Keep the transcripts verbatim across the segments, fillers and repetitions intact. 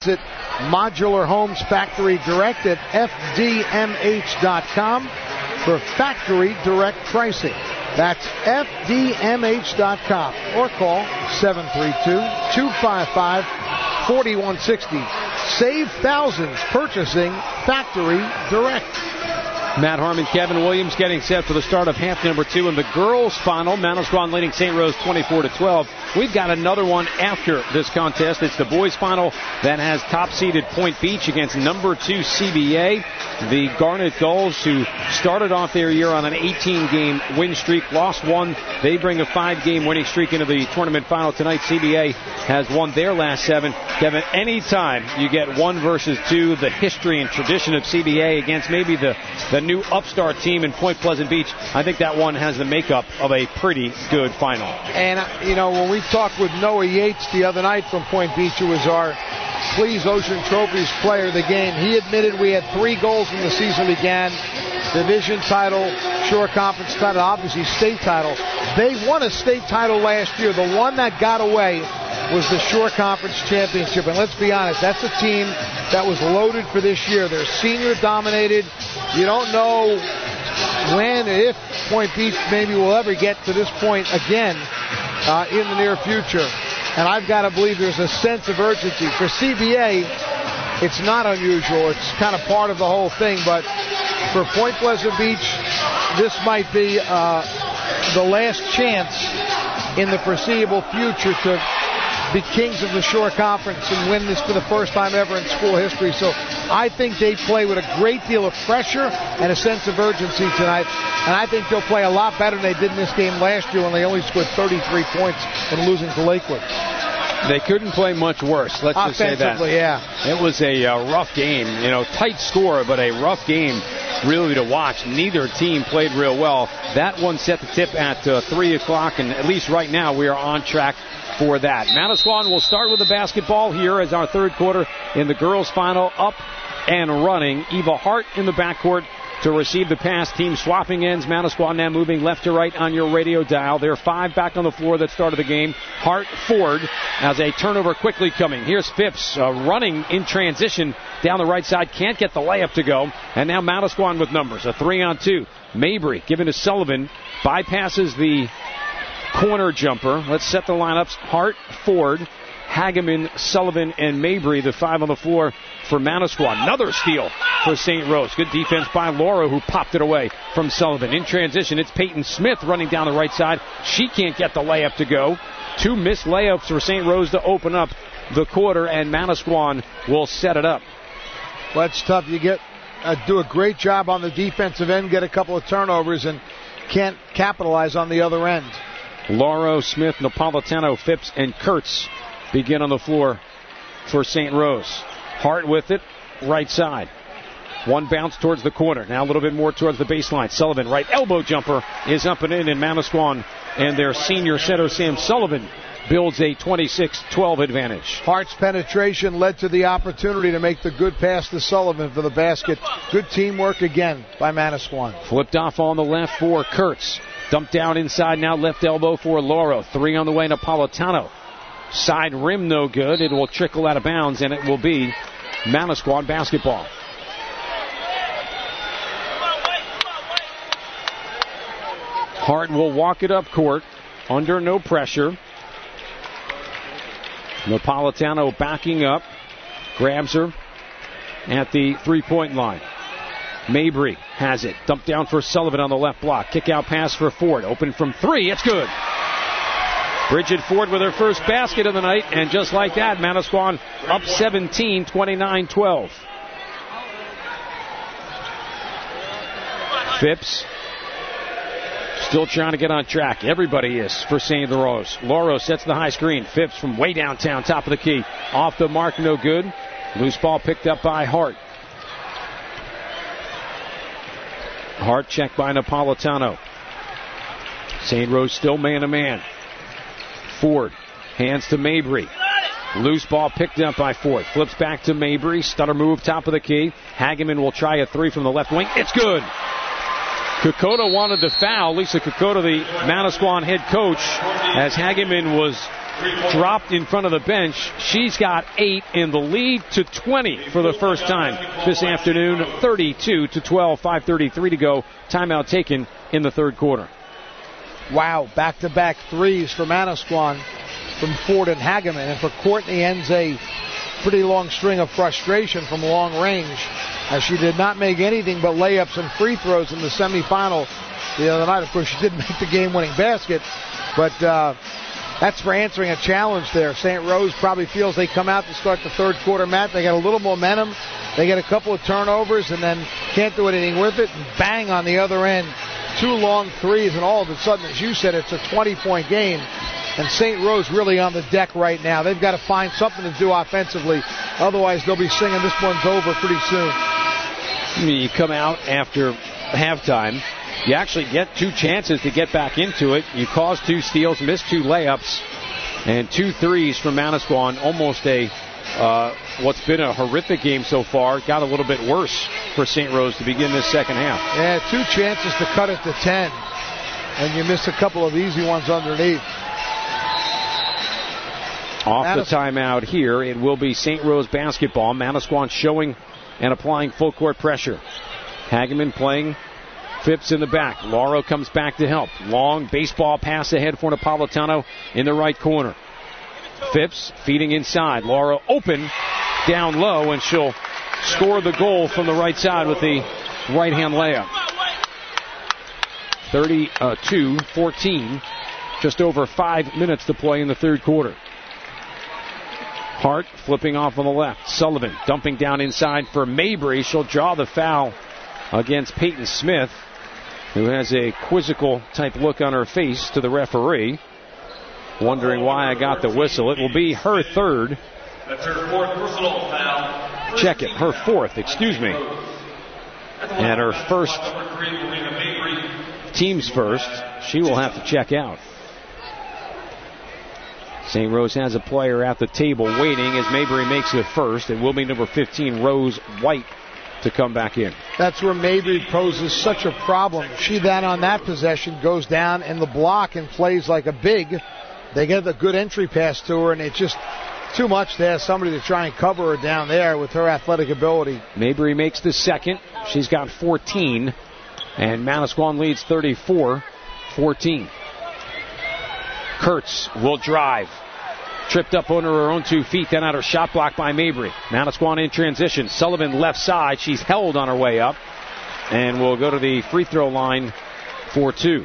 Visit Modular Homes Factory Direct at F D M H dot com for factory direct pricing. That's F D M H dot com or call seven three two, two five five, four one six zero. Save thousands purchasing factory direct. Matt Harmon, Kevin Williams getting set for the start of half number two in the girls' final. Manasquan leading Saint Rose twenty-four to twelve. We've got another one after this contest. It's the boys' final that has top-seeded Point Beach against number two C B A. The Garnet Gulls, who started off their year on an eighteen-game win streak, lost one. They bring a five-game winning streak into the tournament final tonight. C B A has won their last seven. Kevin, anytime you get one versus two, the history and tradition of C B A against maybe the, the new upstart team in Point Pleasant Beach, I think that one has the makeup of a pretty good final. And, you know, when we talked with Noah Yates the other night from Point Beach, who was our Please Ocean Trophies player of the game, he admitted we had three goals when the season began. Division title, Shore Conference title, obviously state title. They won a state title last year. The one that got away was the Shore Conference Championship. And let's be honest, that's a team that was loaded for this year. They're senior dominated. You don't know when, if Point Beach maybe will ever get to this point again uh, in the near future. And I've got to believe there's a sense of urgency. For C B A, it's not unusual. It's kind of part of the whole thing. But for Point Pleasant Beach, this might be uh, the last chance in the foreseeable future to be kings of the Shore Conference and win this for the first time ever in school history. So I think they play with a great deal of pressure and a sense of urgency tonight. And I think they'll play a lot better than they did in this game last year when they only scored thirty-three points in losing to Lakewood. They couldn't play much worse, let's just say that. Yeah. It was a uh, rough game, you know, tight score, but a rough game really to watch. Neither team played real well. That one set the tip at uh, three o'clock, and at least right now we are on track for that. Manasquan will start with the basketball here as our third quarter in the girls' final. Up and running. Eva Hart in the backcourt to receive the pass. Team swapping ends. Manasquan now moving left to right on your radio dial. There are five back on the floor that started the game. Hart Ford as a turnover quickly coming. Here's Phipps uh, running in transition down the right side. Can't get the layup to go. And now Manasquan with numbers. A three on two. Mabry given to Sullivan. Bypasses the corner jumper. Let's set the lineups. Hart, Ford, Hageman, Sullivan, and Mabry, the five on the floor for Manasquan. Another steal for Saint Rose. Good defense by Laura, who popped it away from Sullivan. In transition, it's Peyton Smith running down the right side. She can't get the layup to go. Two missed layups for Saint Rose to open up the quarter, and Manasquan will set it up. Well, it's tough. You get uh, do a great job on the defensive end, get a couple of turnovers, and can't capitalize on the other end. Lauro, Smith, Napolitano, Phipps, and Kurtz begin on the floor for Saint Rose. Hart with it, right side. One bounce towards the corner. Now a little bit more towards the baseline. Sullivan, right elbow jumper is up and in, and Manasquan and their senior center, Sam Sullivan, builds a twenty-six twelve advantage. Hart's penetration led to the opportunity to make the good pass to Sullivan for the basket. Good teamwork again by Manasquan. Flipped off on the left for Kurtz. Dumped down inside now, left elbow for Lauro. Three on the way, Napolitano. Side rim no good. It will trickle out of bounds, and it will be Manasquan basketball. Hart will walk it up court under no pressure. Napolitano backing up. Grabs her at the three-point line. Mabry has it. Dumped down for Sullivan on the left block. Kick out pass for Ford. Open from three. It's good. Bridget Ford with her first basket of the night. And just like that, Manasquan up seventeen, twenty-nine twelve. Phipps still trying to get on track. Everybody is for Saint Rose. Lauro sets the high screen. Phipps from way downtown, top of the key. Off the mark, no good. Loose ball picked up by Hart. Hart checked by Napolitano. Saint Rose still man-to-man. Ford hands to Mabry. Loose ball picked up by Ford. Flips back to Mabry. Stutter move, top of the key. Hageman will try a three from the left wing. It's good. Kokoda wanted the foul. Lisa Kokoda, the Manasquan head coach, as Hageman was dropped in front of the bench. She's got eight in the lead to twenty for the first time this afternoon. thirty-two to twelve, five thirty-three to go. Timeout taken in the third quarter. Wow, back-to-back threes for Manasquan from Ford and Hageman. And for Courtney ends a pretty long string of frustration from long range, as she did not make anything but layups and free throws in the semifinal the other night. Of course, she didn't make the game-winning basket, but uh, that's for answering a challenge there. Saint Rose probably feels they come out to start the third quarter, Matt. They got a little momentum. They get a couple of turnovers and then can't do anything with it. And bang on the other end. Two long threes, and all of a sudden, as you said, it's a twenty-point game. And Saint Rose really on the deck right now. They've got to find something to do offensively. Otherwise, they'll be singing this one's over pretty soon. You come out after halftime. You actually get two chances to get back into it. You cause two steals, miss two layups, and two threes from Manasquan. Almost a uh, what's been a horrific game so far. Got a little bit worse for Saint Rose to begin this second half. Yeah, two chances to cut it to ten, and you miss a couple of easy ones underneath. Off Manas- the timeout here, it will be Saint Rose basketball. Manasquan showing and applying full court pressure. Hageman playing Phipps in the back. Lauro comes back to help. Long baseball pass ahead for Napolitano in the right corner. Phipps feeding inside. Lauro open, down low, and she'll score the goal from the right side with the right-hand layup. thirty-two fourteen. Just over five minutes to play in the third quarter. Hart flipping off on the left. Sullivan dumping down inside for Mabry. She'll draw the foul against Peyton Smith, who has a quizzical type look on her face to the referee, wondering why I got the whistle. It will be her third. That's her fourth personal foul. Check it. Her fourth, excuse me. And her first, team's first. She will have to check out. Saint Rose has a player at the table waiting as Mabry makes the first. It will be number fifteen, Rose White, to come back in. That's where Mabry poses such a problem. She then on that possession goes down in the block and plays like a big. They get a good entry pass to her, and it's just too much to have somebody to try and cover her down there with her athletic ability. Mabry makes the second. She's got fourteen, and Manasquan leads thirty-four fourteen. Kurtz will drive. Tripped up under her own two feet, then out her shot block by Mabry. Manasquan in transition. Sullivan left side. She's held on her way up. And will go to the free throw line for two.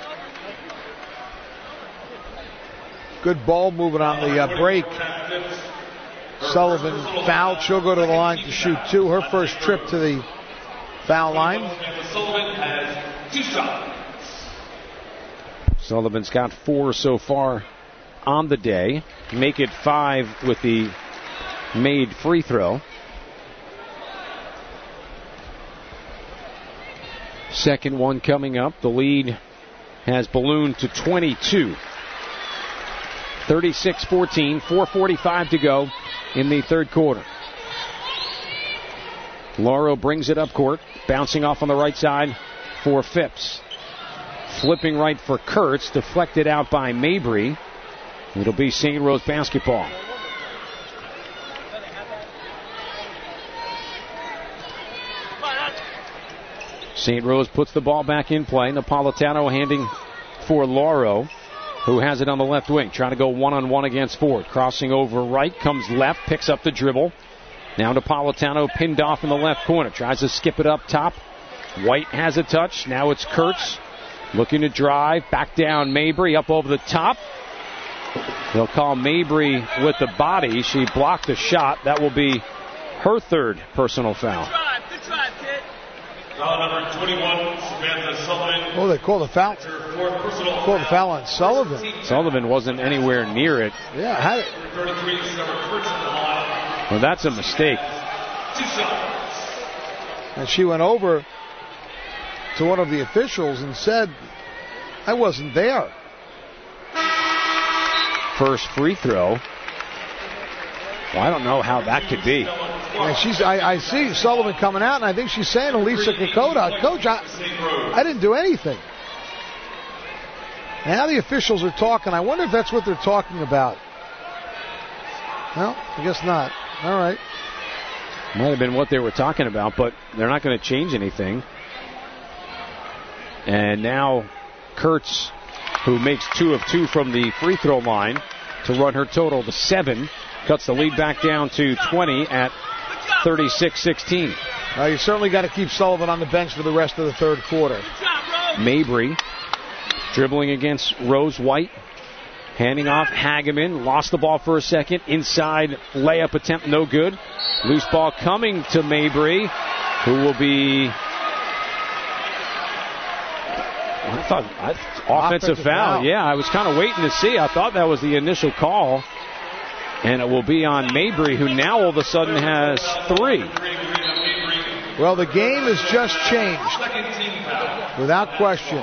Good ball movement on the uh, break. Sullivan fouled. She'll go to the line to shoot two. Her first trip to the foul line. Sullivan has two shots. Sullivan's got four so far on the day. Make it five with the made free throw. Second one coming up. The lead has ballooned to twenty-two. thirty-six fourteen, four forty-five to go in the third quarter. Lauro brings it up court, bouncing off on the right side for Phipps. Flipping right for Kurtz, deflected out by Mabry. It'll be Saint Rose basketball. Saint Rose puts the ball back in play. Napolitano handing for Lauro, who has it on the left wing, trying to go one-on-one against Ford. Crossing over right, comes left, picks up the dribble. Now Napolitano pinned off in the left corner, tries to skip it up top. White has a touch. Now it's Kurtz. Looking to drive, back down Mabry, up over the top. They'll call Mabry with the body. She blocked the shot. That will be her third personal foul. Good drive, good drive, kid. Foul number twenty-one, Samantha Sullivan. Oh, they called the foul. Her fourth personal Called the foul on Sullivan. Sullivan wasn't anywhere near it. Yeah, had it. thirty-three, Trevor Kurtz at the line. Well, that's a mistake. Two shots. And she went over to one of the officials and said, I wasn't there. First free throw. Well, I don't know how that could be. Yeah, she's. I, I see Sullivan coming out, and I think she's saying to Lisa Kokoda, Coach, I, I didn't do anything. Now the officials are talking. I wonder if that's what they're talking about. Well, I guess not. All right. Might have been what they were talking about, but they're not going to change anything. And now Kurtz, who makes two of two from the free throw line to run her total to seven, cuts the lead back down to twenty at thirty-six sixteen. Uh, you certainly got to keep Sullivan on the bench for the rest of the third quarter. Mabry dribbling against Rose White. Handing off Hageman. Lost the ball for a second. Inside layup attempt, no good. Loose ball coming to Mabry, who will be... I thought I, offensive, offensive foul. foul. Yeah, I was kind of waiting to see. I thought that was the initial call. And it will be on Mabry, who now all of a sudden has three. Well, the game has just changed. Without question.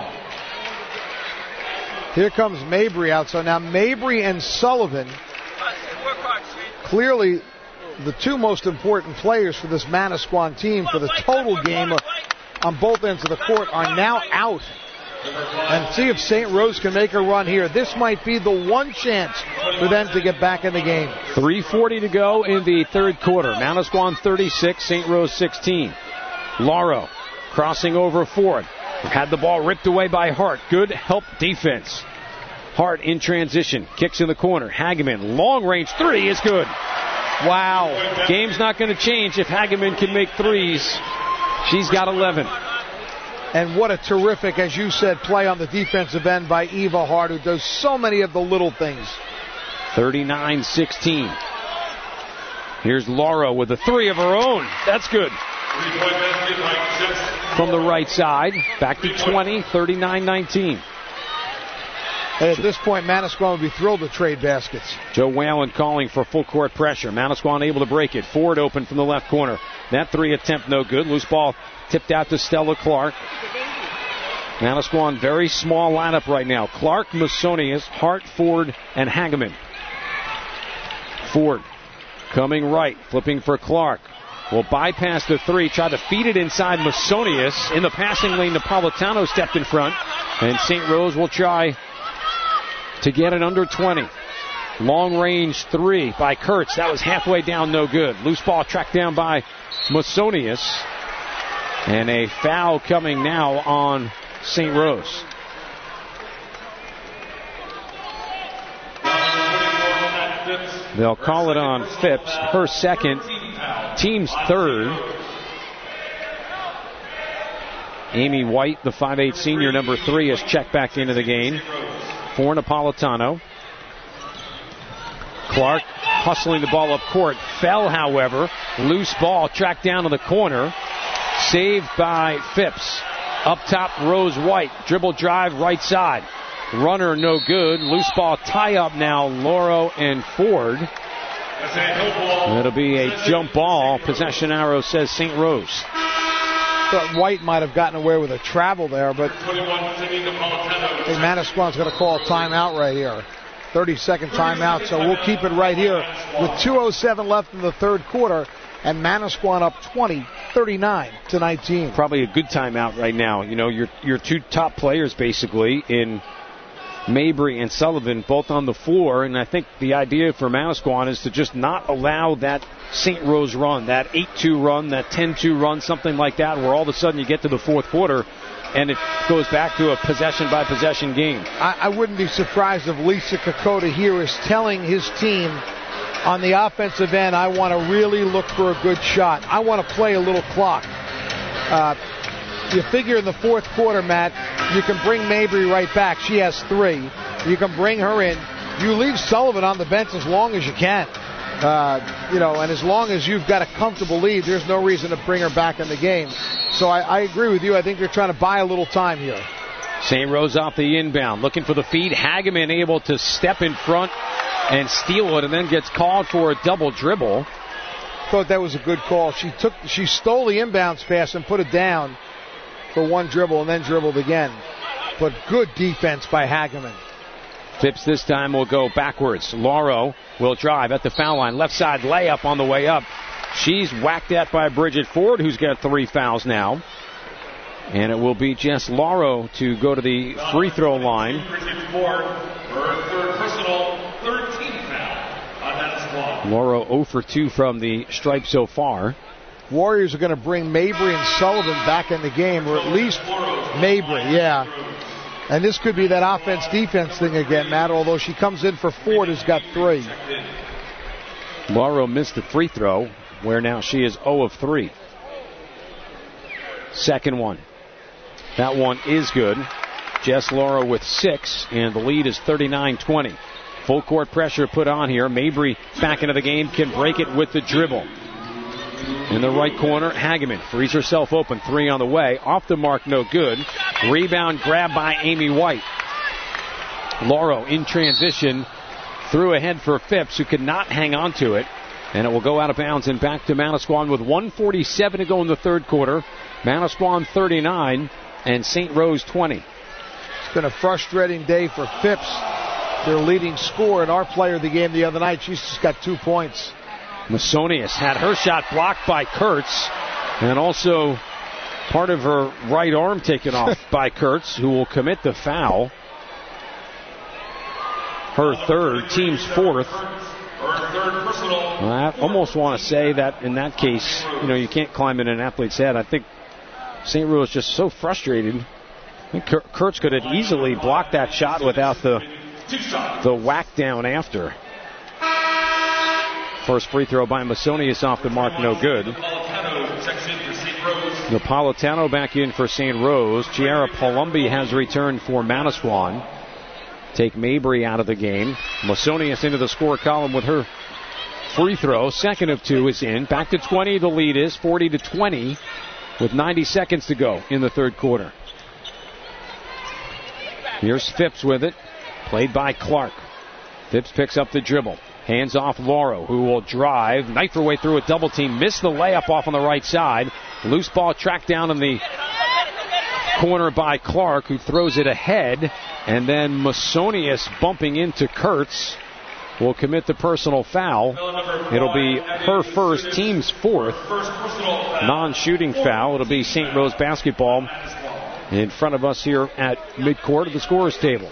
Here comes Mabry out. So now Mabry and Sullivan, clearly the two most important players for this Manasquan team for the total game on both ends of the court, are now out. And see if Saint Rose can make a run here. This might be the one chance for them to get back in the game. three forty to go in the third quarter. Manasquan thirty-six, Saint Rose sixteen. Lauro crossing over Ford. Had the ball ripped away by Hart. Good help defense. Hart in transition. Kicks in the corner. Hageman, long range three is good. Wow. Game's not going to change if Hageman can make threes. She's got eleven. And what a terrific, as you said, play on the defensive end by Eva Hart, who does so many of the little things. thirty-nine sixteen. Here's Laura with a three of her own. That's good. From the right side, back to twenty, thirty-nine nineteen. And at this point, Manasquan would be thrilled to trade baskets. Joe Whalen calling for full court pressure. Manasquan able to break it. Ford open from the left corner. That three attempt no good. Loose ball tipped out to Stella Clark. Manasquan very small lineup right now. Clark, Masonius, Hart, Ford, and Hageman. Ford coming right, flipping for Clark. Will bypass the three, try to feed it inside Masonius. In the passing lane, Napolitano stepped in front. And Saint Rose will try to get it under twenty. Long range three by Kurtz. That was halfway down, no good. Loose ball tracked down by Masonius. And a foul coming now on Saint Rose. They'll call it on Phipps. Her second, team's third. Amy White, the five eight senior, number three, has checked back into the game for Napolitano. Clark hustling the ball up court. Fell, however. Loose ball tracked down to the corner. Saved by Phipps. Up top, Rose White. Dribble drive, right side. Runner, no good. Loose ball tie-up now, Lauro and Ford. It'll be a jump ball. Possession arrow says Saint Rose. Thought White might have gotten away with a travel there, but I think Manasquan's going to call a timeout right here. thirty-second timeout, so we'll keep it right here with two oh seven left in the third quarter, and Manasquan up twenty, thirty-nine to nineteen. Probably a good timeout right now. You know, your your two top players basically in Mabry and Sullivan both on the floor, and I think the idea for Manasquan is to just not allow that Saint Rose run, that eight two run, that ten two run, something like that, where all of a sudden you get to the fourth quarter and it goes back to a possession-by-possession game. I, I wouldn't be surprised if Lisa Kokoda here is telling his team on the offensive end, I want to really look for a good shot. I want to play a little clock. Uh, you figure in the fourth quarter, Matt, you can bring Mabry right back. She has three. You can bring her in. You leave Sullivan on the bench as long as you can. Uh, you know, and as long as you've got a comfortable lead, there's no reason to bring her back in the game. So I, I agree with you. I think they're trying to buy a little time here. Saint Rose off the inbound, looking for the feed. Hageman able to step in front and steal it, and then gets called for a double dribble. Thought that was a good call. She took, she stole the inbounds pass and put it down for one dribble and then dribbled again. But good defense by Hageman. Phipps this time will go backwards. Lauro will drive at the foul line. Left side layup on the way up. She's whacked at by Bridget Ford, who's got three fouls now. And it will be Jess Lauro to go to the free throw line. Bridget Ford, her third personal, thirteenth foul on that squad. Lauro zero for two from the stripe so far. Warriors are going to bring Mabry and Sullivan back in the game, or at least Mabry, yeah. And this could be that offense-defense thing again, Matt, although she comes in for Ford, who's got three. Lauro missed the free throw, where now she is zero of three. Second one. That one is good. Jess Lauro with six, and the lead is thirty-nine twenty. Full court pressure put on here. Mabry back into the game, can break it with the dribble. In the right corner, Hageman frees herself open. Three on the way. Off the mark, no good. Rebound grab by Amy White. Lauro in transition. Threw ahead for Phipps, who could not hang on to it. And it will go out of bounds and back to Manasquan with one forty-seven to go in the third quarter. Manasquan thirty-nine and Saint Rose twenty. It's been a frustrating day for Phipps, their leading scorer and our player of the game the other night. She's just got two points. Masonius had her shot blocked by Kurtz, and also part of her right arm taken off by Kurtz, who will commit the foul. Her third, team's fourth. I almost want to say that in that case, you know, you can't climb in an athlete's head. I think Saint Louis is just so frustrated. I think Kurtz could have easily blocked that shot without the the whack down after. First free throw by Masonius off the mark, no good. Napolitano back in for Saint Rose. Chiara Palumbi has returned for Manasquan. Take Mabry out of the game. Masonius into the score column with her free throw. Second of two is in. Back to twenty. The lead is forty to twenty with ninety seconds to go in the third quarter. Here's Phipps with it. Played by Clark. Phipps picks up the dribble. Hands off Lauro, who will drive. Knife her way through a double team. Missed the layup off on the right side. Loose ball tracked down in the corner by Clark, who throws it ahead. And then Masonius bumping into Kurtz will commit the personal foul. It'll be her first, team's fourth non-shooting foul. It'll be Saint Rose basketball in front of us here at midcourt of the scorer's table.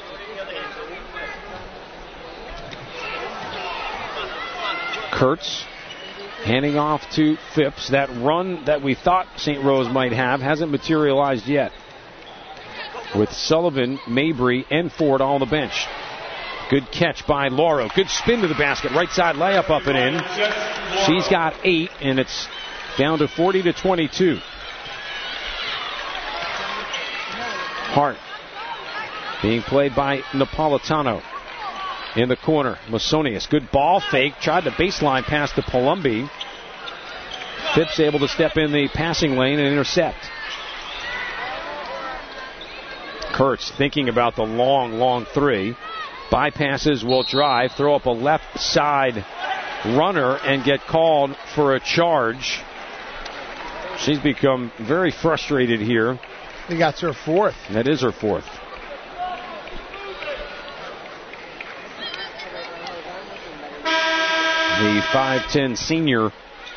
Kurtz handing off to Phipps. That run that we thought Saint Rose might have hasn't materialized yet, with Sullivan, Mabry, and Ford all on the bench. Good catch by Lauro. Good spin to the basket. Right side layup up and in. She's got eight, and it's down to forty to twenty-two. Hart being played by Napolitano. In the corner, Masonius. Good ball fake. Tried the baseline pass to Palumbi. Phipps able to step in the passing lane and intercept. Kurtz thinking about the long, long three. Bypasses, will drive, throw up a left side runner and get called for a charge. She's become very frustrated here. I think that's her fourth. That is her fourth. The five ten senior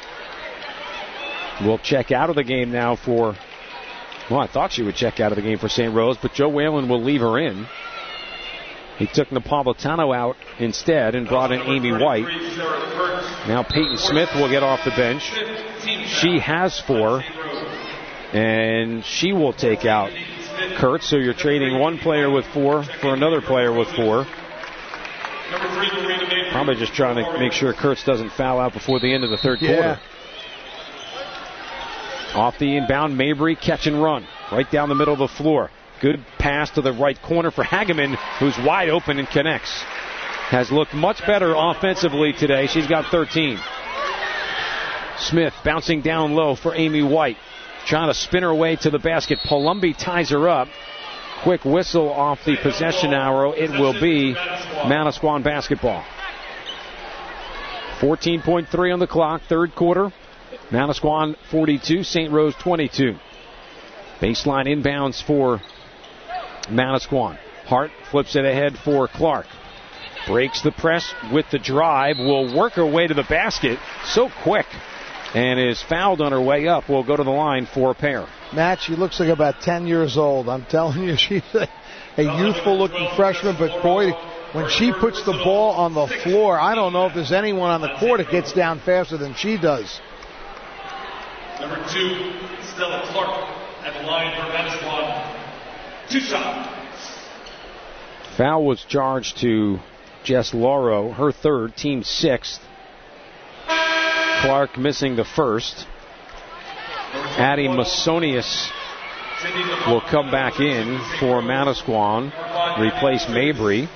will check out of the game now for, well, I thought she would check out of the game for Saint Rose, but Joe Whalen will leave her in. He took Napolitano out instead and brought in Amy White. Now Peyton Smith will get off the bench. She has four, and she will take out Kurtz, so you're trading one player with four for another player with four. Probably just trying to make sure Kurtz doesn't foul out before the end of the third yeah. quarter. Off the inbound, Mabry, catch and run. Right down the middle of the floor. Good pass to the right corner for Hageman, who's wide open and connects. Has looked much better offensively today. She's got thirteen. Smith bouncing down low for Amy White. Trying to spin her way to the basket. Palumbi ties her up. Quick whistle off the possession arrow. It will be Manasquan basketball. fourteen point three on the clock, third quarter. Manasquan forty-two, Saint Rose twenty-two. Baseline inbounds for Manasquan. Hart flips it ahead for Clark. Breaks the press with the drive. Will work her way to the basket. So quick. and is fouled on her way up. Will go to the line for a pair. Matt, she looks like about ten years old. I'm telling you, she's a, a youthful-looking freshman, but boy, when she puts the ball on the floor, I don't know if there's anyone on the court that gets down faster than she does. Number two, Stella Clark at the line for Manasquan. Two shot. Foul was charged to Jess Lauro, her third, team sixth. Clark missing the first. Addie Masonius will come back in for Manasquan, replace Mabry.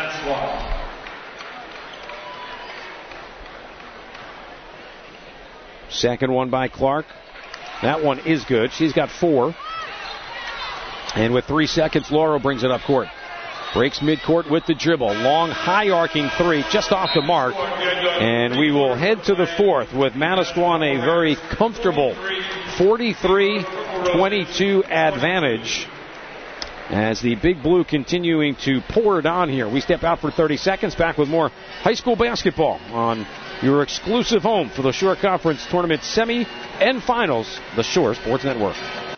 Second one by Clark. That one is good. She's got four. And with three seconds, Lauro brings it up court. Breaks midcourt with the dribble. Long, high-arcing three, just off the mark. And we will head to the fourth with Manasquan a very comfortable forty-three twenty-two advantage. As the Big Blue continuing to pour it on here. We step out for thirty seconds. Back with more high school basketball on your exclusive home for the Shore Conference Tournament semi and finals, the Shore Sports Network.